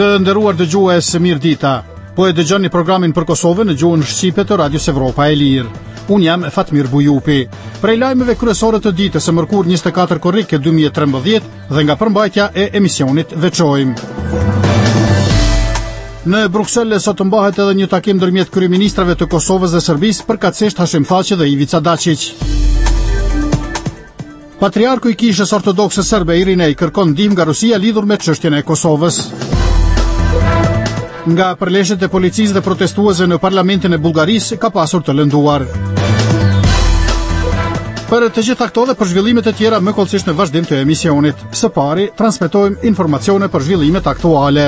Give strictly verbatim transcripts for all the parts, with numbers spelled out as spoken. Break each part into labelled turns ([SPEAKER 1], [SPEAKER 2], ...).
[SPEAKER 1] Të nderuar dëgjues, mirëdita. Po e dëgjoni programin për Kosovën në gjuhën shqipe të Radios Evropa e Lirë. Unë jam Fatmir Bujupi. Prej lajmeve kryesore të ditës së mërkur njëzet e katër korrik dy mijë e trembëdhjetë dhe nga përmbajtja e emisionit veçojmë. Në Bruksel sot mbahet edhe një takim ndërmjet kryeministrave të Kosovës dhe Serbisë, përkatësisht Hashim Thaçi dhe Ivica Dačić. Patriarku i Kishës Ortodokse Serbe Irinej kërkon ndihmë nga Rusia lidhur me çështjen e Kosovës. Nga përleshjet e policisë dhe protestuesve në parlamentin e Bullgarisë ka pasur të lënduar. Për të gjitha këto dhe për zhvillimet e tjera më kollësisht në vazhdim të emisionit. Së pari, transmetojmë informacione për zhvillimet aktuale.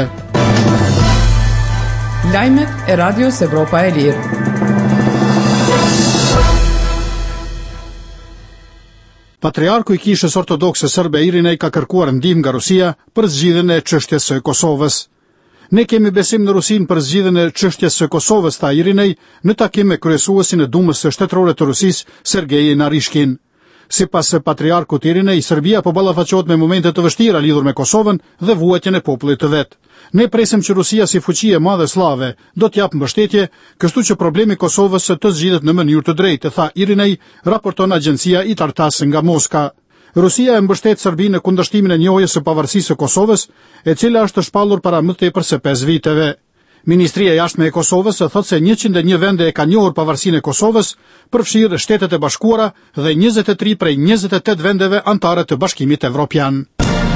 [SPEAKER 2] Lajmet e Radios Evropa e Lirë.
[SPEAKER 1] Patriarku i Kishës Ortodokse Serbe Irinej ka kërkuar ndihmë nga Rusia për zgjidhjen e çështjes së Kosovës. Ne kemi besim në Rusinë për zgjidhjen e çështjes së Kosovës, tha Irinej në takim me kryesuesin e Dumës së Shtetërore të Rusisë, Sergej Narishkin. Sipas patriarkut Irinej, Serbia po ballafaqohet me momente të vështira lidhur me Kosovën dhe vuajtjen e popullit të vet. Ne presim që Rusia si fuqi e madhe slave do të japë mbështetje, kështu që problemi i Kosovës të zgjidhet në mënyrë të drejtë, tha Irinej, raporton agjencia I Tartas nga Moska. Rusia e mbështet Serbinë në kundërshtimin e njohjes së pavarësisë së Kosovës, e cila është shpallur para më tepër se pesë viteve. Ministria e Jashtme e Kosovës thotë se njëqind e një vende e ka njohur pavarësinë e Kosovës, përfshirë Shtetet e Bashkuara dhe njëzet e tri prej njëzet e tetë vendeve anëtare të Bashkimit Evropian.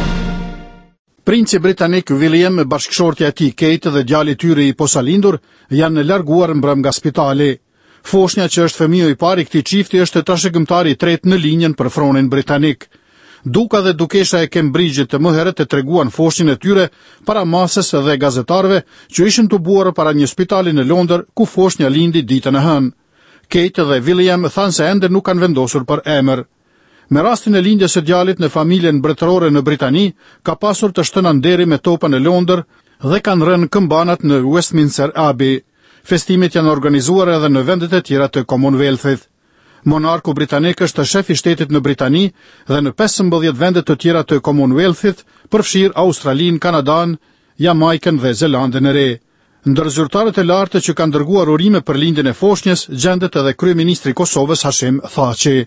[SPEAKER 1] Princi britanik William, bashkëshortja e tij Kate dhe djali i tyre i posalindur janë larguar mbrëm nga spitali. Foshnja që është fëmiu i parë i këtij çifti është trashëgimtari i tretë në linjën për fronin britanik. Duka dhe dukesha e Cambridge-it të mëherët e treguan foshnjën e tyre para masës dhe gazetarëve që ishin tubuar para një spitali në Londër ku foshnja lindi ditën e hënë. Kate dhe William thanë se ende nuk kanë vendosur për emër. Me rastin e lindjes së djalit në familjen mbretërore në Britani, ka pasur të shtënan deri me topa në Londër dhe kanë rënë këmbanat në Westminster Abbey. Festimet janë organizuar edhe në vendet e tjera të Commonwealth-it. Monarku britanik është shef i shtetit në Britani dhe në pesëmbëdhjetë vende të tjera të Commonwealth-it, përfshirë Australinë, Kanadan, Jamaikën dhe Zelandën e Re. Ndër zyrtarët e lartë që kanë dërguar urime për lindjen e foshnjës, gjendet edhe kryeministri i Kosovës Hashim Thaçi.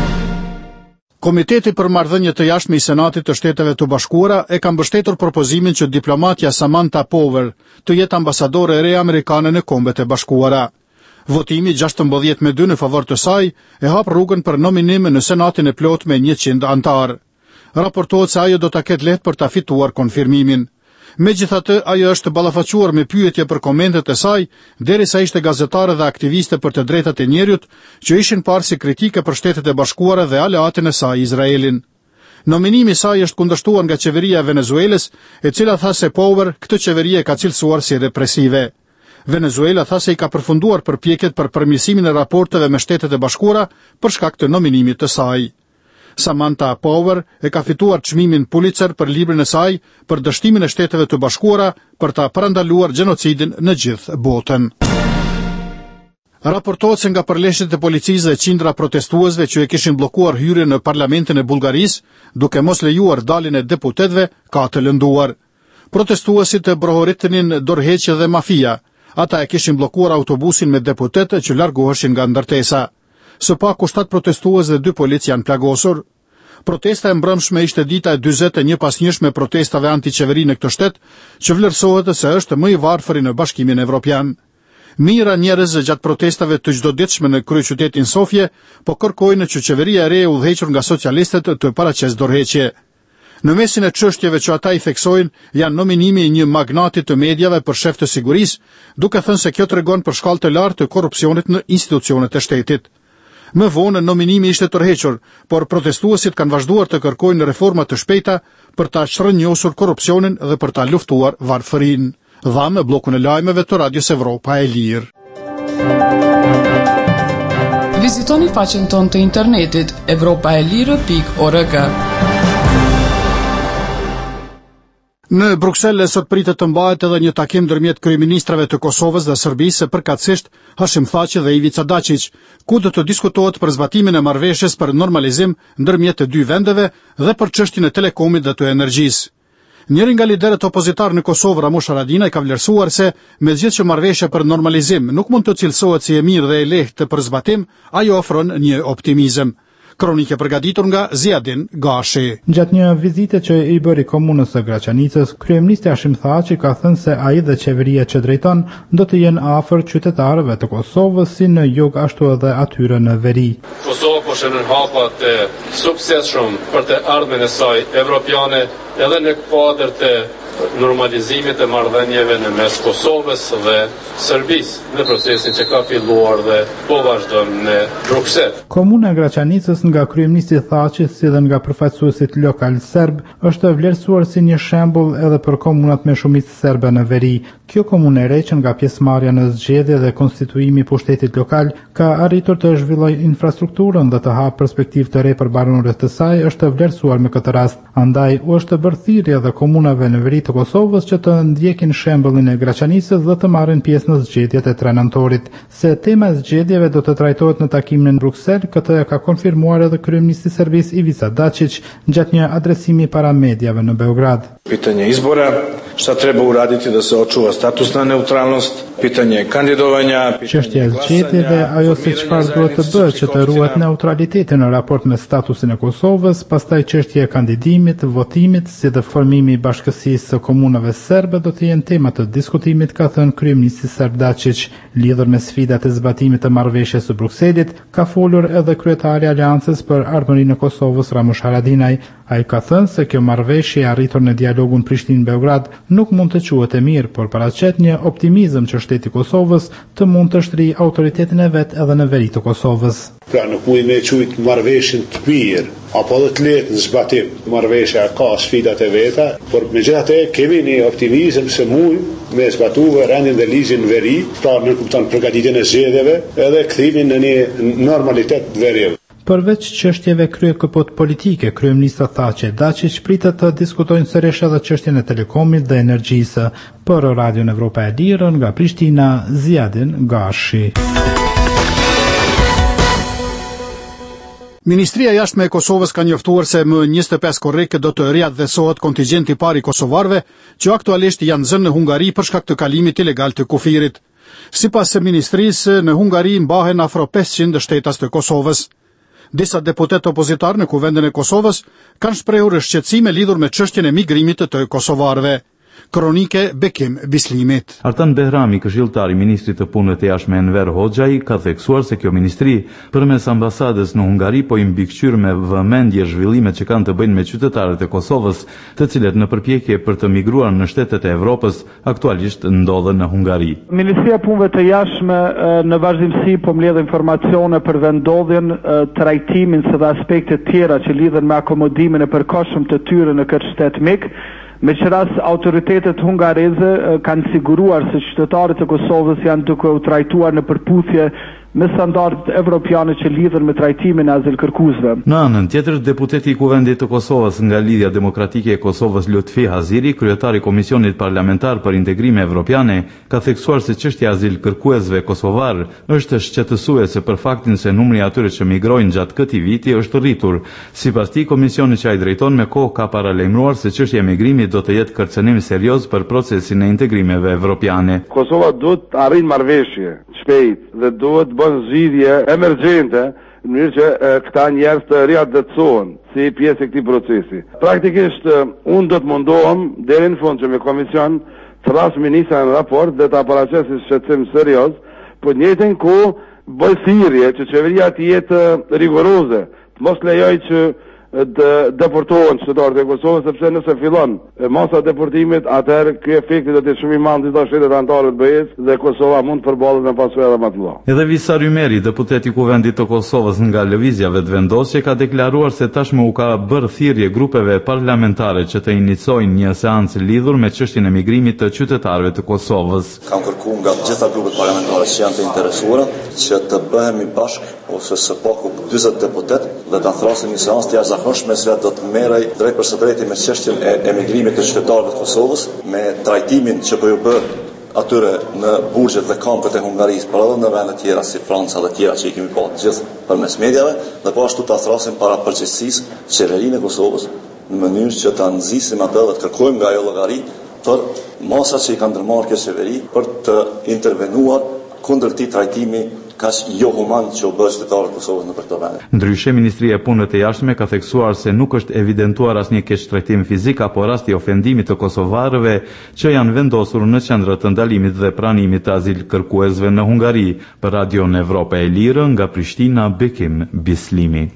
[SPEAKER 1] Komiteti për marrëdhënie të jashtme i Senatit të Shteteve të Bashkuara e ka mbështetur propozimin që diplomatja Samantha Power të jetë ambasadore e re amerikane në Kombet e Bashkuara. Votimi gjashtëmbëdhjetë me dy në favor të saj e hap rrugën për nominim në Senatin e plot me njëqind antar. Raportohet se ajo do ta ketë lehtë për ta fituar konfirmimin. Megjithatë, ajo është ballafaquar me pyetje për komentet e saj, derisa ishte gazetare dhe aktiviste për të drejtat e njerëzit që ishin parë si kritike për Shtetet e Bashkuara dhe aleatin e saj Izraelin. Nominimi i saj është kundërshtuar nga qeveria e Venezuelës, e cila tha se Power këtë qeveri e ka cilësuar si represive. Venezuela tha se I ka përfunduar përpjekjet për përmirësimin e raporteve me Shtetet e Bashkuara për shkak të nominimit të saj. Samantha Power e ka fituar çmimin Pulitzer për librin e saj për dështimin e Shteteve të Bashkuara për ta parandaluar gjenocidin në gjithë botën. Raportohet se nga përleshjet e policisë dhe qindra protestuesve që e kishin bllokuar hyrjen në parlamentin e Bullgarisë, duke mos lejuar daljen e deputetëve, ka të lënduar. Protestuesit e brohoritnin dorëheqje dhe mafia. Ata e kishin bllokuar autobusin me deputetë që largoheshin nga ndërtesa. Së paku shtat protestues dhe dy polic janë plagosur. Protesta e mbrëmshme ishte dita e dyzet e një pasnjëshme protestave antiqeveri në këtë shtet, që vlerësohet se është më I varfëri në Bashkimin Evropian. Mijëra njerëz gjatë protestave të çdoditshme në kryeqytetin Sofje po kërkojnë që qeveria e re e udhëhequr nga socialistët të paraqesë dorëheqje. Në mesin e çështjeve që ata I theksojnë janë nominimi I një magnati të mediave për shef të sigurisë, duke thënë se kjo tregon për shkallë të lartë të korrupsionit në institucionet e shtetit. Më vonë nominimi ishte tërhequr, por protestuesit kanë vazhduar të kërkojnë reforma të shpejta për ta shtrënjosur korrupsionin dhe për ta luftuar varfërinë. Dhamë bllokun e lajmeve të Radios Evropa e Lirë.
[SPEAKER 2] Vizitoni faqen tonë të internetit evropa e lirë pikë org.
[SPEAKER 1] Në Bruksel sot pritet të mbahet edhe një takim ndërmjet kryeministrave të Kosovës dhe Serbisë, përkatësisht Hashim Thaçi dhe Ivica Dačić, ku do të diskutohet për zbatimin e marrëveshjes për normalizim ndërmjet të dy vendeve dhe për çështjen e telekomit dhe të energjisë. Njëri nga liderët opozitar në Kosovë, Ramush Haradinaj, ka vlerësuar se megjithëse marrëveshja për normalizim nuk mund të cilësohet si e mirë dhe e lehtë për zbatim, ajo ofron një optimizëm. Kronike përgatitur nga Ziadin Gashi.
[SPEAKER 3] Gjatë një vizite që i bëri komunës së Graçanicës, kryeministri Hashim Thaçi ka thënë se ai dhe qeveria që drejton do të jenë afër qytetarëve të Kosovës si në jug ashtu edhe atyre në veri.
[SPEAKER 4] Kosova po shënon hapa të suksesshëm për të ardhmen e saj evropiane edhe në kuadër të normalizimit e marrëdhënieve në mes Kosovës dhe Serbisë në procesin që ka filluar dhe po vazhdon në Bruksel.
[SPEAKER 3] Komuna e Graçanicës nga kryeministri Thaçi si dhe nga përfaqësuesit lokal serb është vlerësuar si një shembull edhe për komunat me shumicë serbe në veri. Kjo komunë e re që nga pjesëmarrja në zgjedhje dhe konstituimi i pushtetit lokal ka arritur të zhvillojë infrastrukturën dhe të hapë perspektivë të re për banorët e saj është vlerësuar me këtë rast. Andaj u është bërë thirrje edhe komunave në veri të Kosovës që të ndjekin shembullin e Graçanicës dhe të marrin pjesë në zgjedhjet e tre nëntorit. Se tema e zgjedhjeve do të trajtohet në takimin në Bruksel, këtë e ka konfirmuar edhe kryeministri i Serbisë Ivica Dačić gjatë një adresimi para medijave në Beograd.
[SPEAKER 5] Pitanje izbora, šta treba uraditi da se očuva statusna neutralnost, pitanje kandidovanja,
[SPEAKER 3] çështja e zgjedhjeve, ajo se çfarë duhet të bëhet që të ruhet neutraliteti në raport me statusin e Kosovës, pastaj çështja e kandidimit, votimit, si dhe formimi i bashkësisë së komunave serbe do të jenë tema të diskutimit, ka thënë kryeministri serb Dačić. Lidhur me sfidat e zbatimit të marrëveshjes së Brukselit, ka folur edhe kryetari i Aleancës për ardhmërinë e Kosovës Ramush Haradinaj. Ai ka thënë se kjo marrëveshje e arritur në dialogun Prishtinë-Beograd nuk mund të quhet e mirë, por paraqet një optimizëm që shteti i Kosovës të mund të shtrijë autoritetin e vet edhe në veri të Kosovës.
[SPEAKER 6] Pra nuk mund me quajt marrëveshjen të mirë apo dhe të lehtë në zbatim. Marrëveshja ka sfidat e veta, por megjithatë kemi një optimizëm se mund me zbatuar rendin dhe ligjin në veri, pra në kupton përgatitjen e zgjedhjeve edhe kthimin në një normalitet të veriut.
[SPEAKER 3] Përveç çështjeve kryekëput politike, kryeministri Thaçi Dačić pritet të diskutojnë sërish edhe çështjen e telekomit dhe energjisë. Për Radion Evropa e Lirë nga Prishtina, Ziadin Gashi.
[SPEAKER 1] Ministria e Jashtme e Kosovës ka njoftuar se më njëzet e pesë korrike do të riadhesohet kontingjenti i parë i kosovarëve që aktualisht janë zënë në Hungari për shkak të kalimit ilegal të kufirit. Sipas së ministrisë, në Hungari mbahen afro pesëqind shtetas të Kosovës. Disa deputet opozitar në Kuvendin e Kosovës kanë shprehur shqetësime lidhur me çështjen e migrimit të kosovarëve. Kronike Bekim Bislimit.
[SPEAKER 7] Artan Behrami, këshilltari i ministrit të punëve të jashtme Enver Hoxhaj, ka theksuar se kjo ministri përmes ambasadës në Hungari po i mbikëqyr me vëmendje zhvillimet që kanë të bëjnë me qytetarët e Kosovës, të cilët në përpjekje për të migruar në shtetet e Evropës aktualisht ndodhen në Hungari.
[SPEAKER 8] Ministria e punëve të jashtme në vazhdimsi po mbledh informacione për vendodhjen, trajtimin së dhe aspektet tjera që lidhen me akomodimin e përkohshëm të tyre në këtë shtet mik. Me që ras autoritetet hungareze kanë siguruar se qytetarët e Kosovës janë duke u trajtuar në përputhje me standardet evropiane që lidhen me trajtimin e azilkërkuesve.
[SPEAKER 7] Në anën tjetër, deputeti i Kuvendit të Kosovës nga Lidhja Demokratike e Kosovës Lutfi Haziri, kryetari i Komisionit Parlamentar për Integrime Evropiane, ka theksuar se çështja e azilkërkuesve kosovar është shqetësuese për faktin se numri i atyre që migrojnë gjatë këtij viti është rritur. Sipas tij, komisioni që ai drejton me kohë ka paralajmëruar se çështja e migrimit do të jetë kërcënim serioz për procesin e integrimeve evropiane.
[SPEAKER 5] Kosova duhet të arrijë marrëveshje shpejt dhe duhet bën zgjidhje emergjente në mënyrë që e, këta njerëz të riadhetësohen si pjesë e këtij procesi. Praktikisht unë do të mundohem deri në fund që me komision të rras ministra në raport dhe të paraqes si shqetësim serioz, por në njëjtën kohë bëj thirrje që qeveria të jetë rigoroze, të mos lejojë që të deportohen qytetarët e Kosovës, sepse nëse fillon masa deportimit, atëherë ky efekti do të jetë shumë i madh në disa shtete anëtare të B E S dhe Kosova mund të përballet me pasojë edhe më të mëdha.
[SPEAKER 7] Edhe Visar Ymeri, deputet i Kuvendit të Kosovës nga lëvizjave të vendosje, ka deklaruar se tashmë u ka bërë thirrje grupeve parlamentare që të inicojnë një seancë lidhur me çështjen e migrimit të qytetarëve të Kosovës.
[SPEAKER 9] Kam kërkuar nga të gjitha grupet parlamentare që janë të interesuara që të bëhemi bashkë ose së paku dyzet deputet dhe ta thrasim një seancë të jashtëzakonshme se do të merrej drejt për së drejti me çështjen e emigrimit të qytetarëve të Kosovës, me trajtimin që po ju bë atyre në burgjet dhe kampet e Hungarisë, por edhe në vende tjera si Franca dhe tjera që i kemi pa të gjithë përmes mediave, dhe po ashtu ta thrasim para përgjegjësisë qeverinë e Kosovës në mënyrë që ta nxisim atë dhe të kërkojmë nga ajo llogari për masat që i kanë ndërmarrë kjo qeveri për të intervenuar kundër këtij trajtimi kaq jo human që u bë qytetarët e Kosovës në këtë vend.
[SPEAKER 7] Ndryshe, Ministria e Punëve të Jashtme ka theksuar se nuk është evidentuar asnjë keqtrajtim fizik apo rasti ofendimi të kosovarëve që janë vendosur në qendra të ndalimit dhe pranimit të azil kërkuesve në Hungari. Për Radion Evropa e Lirë, nga Prishtina, Bekim Bislimi.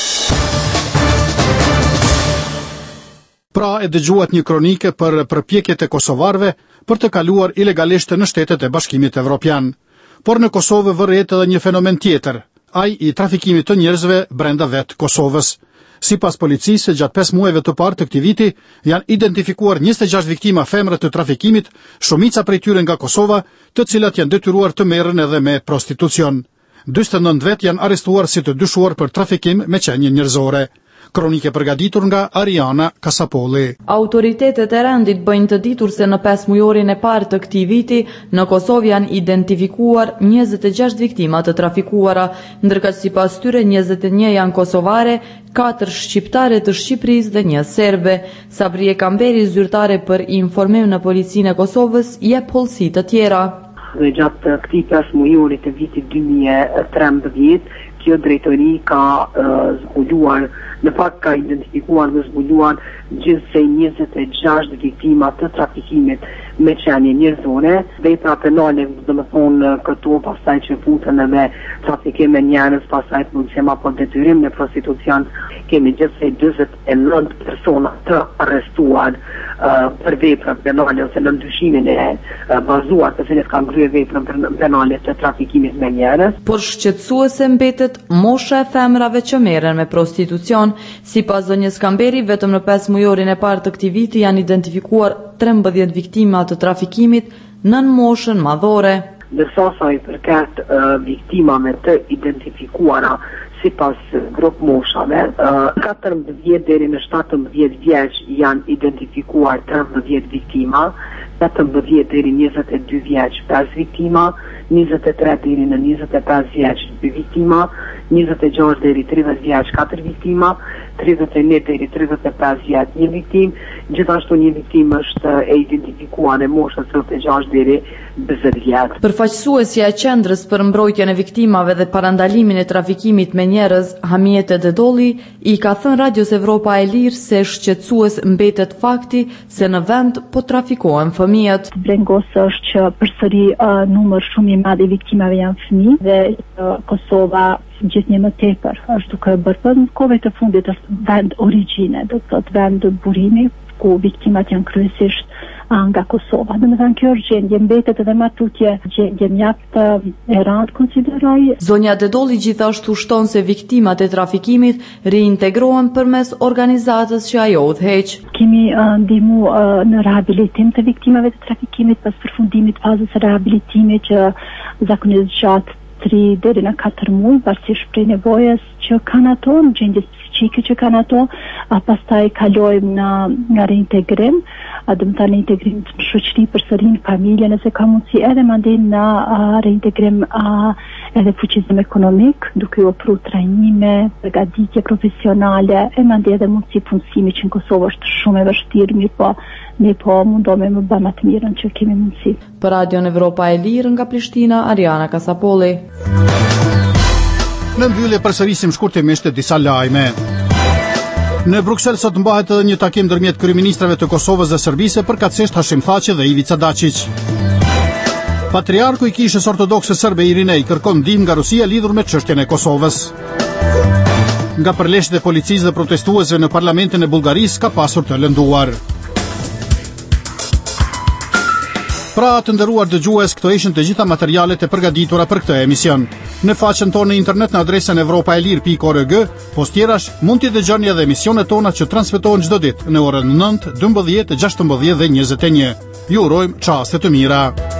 [SPEAKER 1] Pra e dëgjuat një kronike për përpjekjet e kosovarëve për të kaluar ilegalisht në Shtetet e Bashkimit Evropian. Por në Kosovë vërret edhe një fenomen tjetër, ai i trafikimit të njerëzve brenda vetë Kosovës. Sipas policisë, gjatë pesë muajve të parë të këtij viti, janë identifikuar njëzet e gjashtë viktima femra të trafikimit, shumica prej tyre nga Kosova, të cilat janë detyruar të merren edhe me prostitucion. dyzet e nëntë vet janë arrestuar si të dyshuar për trafikim me qenie njerëzore. Kronike përgatitur nga Ariana Kasapolli.
[SPEAKER 10] Autoritetet e rendit bëjnë të ditur se në pesë mujorin e parë të këtij viti, në Kosovë janë identifikuar njëzet e gjashtë viktima të trafikuara, ndërkaq sipas tyre njëzet e një janë kosovare, katër shqiptare të Shqipërisë dhe një serbe. Sabrie Kamberi, zyrtare për informim në Policinë e Kosovës, jep hollësi të tjera.
[SPEAKER 11] Dhe gjatë këtij pesë mujorit të vitit dy mijë e trembëdhjetë, kjo drejtori ka uh, zbuluar, në fakt ka identifikuar dhe zbuluar gjithsej njëzet e gjashtë viktima të trafikimit me qenie njerëzore. Vepra penale, domethënë këtu pastaj që futen me trafikim me njerëz, pastaj punësim apo detyrim në prostitucion, kemi gjithsej dyzet e nëntë persona të arrestuar uh, për vepra penale ose në ndryshimin e uh, bazuar të cilët kanë kryer vepra penale të trafikimit me njerëz.
[SPEAKER 10] Por shqetësuese mbetet mosha e femrave që merren me prostitucion. Sipas zonjës Kamberi, vetëm në pesë mujorin e parë të këtij viti janë identifikuar trembëdhjetë viktima të trafikimit nën moshën madhore.
[SPEAKER 11] Ndërsa sa i përket uh, viktimave të identifikuara sipas grup moshave, uh, katërmbëdhjetë deri në shtatëmbëdhjetë vjeç janë identifikuar trembëdhjetë viktima, tetëmbëdhjetë deri njëzet e dy vjeç pesë viktima, njëzet e tre deri në njëzet e pesë vjeç dy viktima, njëzet e gjashtë deri tridhjetë vjeç katër viktima, tridhjetë e një deri tridhjetë e pesë vjeç një viktim, gjithashtu një viktim është e identifikuar e moshës tridhjetë e gjashtë deri njëzet vjeç.
[SPEAKER 10] Përfaqësuesja e qendrës për mbrojtjen e viktimave dhe parandalimin e trafikimit me njerëz, Hamjete Dedolli, i ka thënë Radios Evropa e Lirë se shqetësues mbetet fakti se në vend po trafikohen fëmijët.
[SPEAKER 12] Brengos është që përsëri uh, numër shumë i madh i viktimave janë fëmijë dhe uh, Kosova gjithnjë më tepër është duke bërë për në kohëve të fundit është vend origjine, do të thotë vend burimi ku viktimat janë kryesisht nga Kosova. Domethënë kjo është gjendje mbetet edhe më tutje gjendje mjaft e rëndë konsideroj.
[SPEAKER 10] Zonja Dedolli gjithashtu shton se viktimat e trafikimit reintegrohen përmes organizatës që ajo udhëheq.
[SPEAKER 12] Kemi uh, ndihmu uh, në rehabilitim të viktimave të trafikimit pas përfundimit fazës së rehabilitimit që zakonisht gjatë tri deri në katër muaj, varsisht prej nevojës që kanë ato, në gjendjes psiqike që kanë ato, a pastaj kalojmë në nga reintegrim, a dëmë ta në integrim të shoqëri përsëri në familje, nëse ka mundësi edhe mandej në uh, reintegrim uh, edhe fuqizim ekonomik, duke u ofruar trajnime, përgatitje profesionale, e mandej edhe mundësi punësimi që në Kosovë është shumë e vështirë, mirë po ne po mundohemi më bëjmë atë mirën që kemi mundësi.
[SPEAKER 10] Për Radion Evropa e Lirë nga Prishtina, Ariana Kasapolli.
[SPEAKER 1] Në mbyllje përsërisim shkurtimisht disa lajme. Në Bruksel sot mbahet edhe një takim ndërmjet kryeministrave të Kosovës dhe Serbisë, përkatësisht Hashim Thaçi dhe Ivica Dačić. Patriarku i Kishës Ortodokse Serbe Irinej kërkon ndihmë nga Rusia lidhur me çështjen e Kosovës. Nga përleshjet e policisë dhe protestuesve në parlamentin e Bullgarisë ka pasur të lënduar. Pra të nderuar dëgjues, këto ishin të gjitha materialet e përgatitura për këtë emision. Në faqen tonë në internet në adresën evropaelir pikë org, post tjerash mund t'i dëgjoni edhe emisionet tona që transmetohen çdo ditë në orën nëntë, dymbëdhjetë, gjashtëmbëdhjetë dhe njëzet e një. Ju urojmë çaste të mira.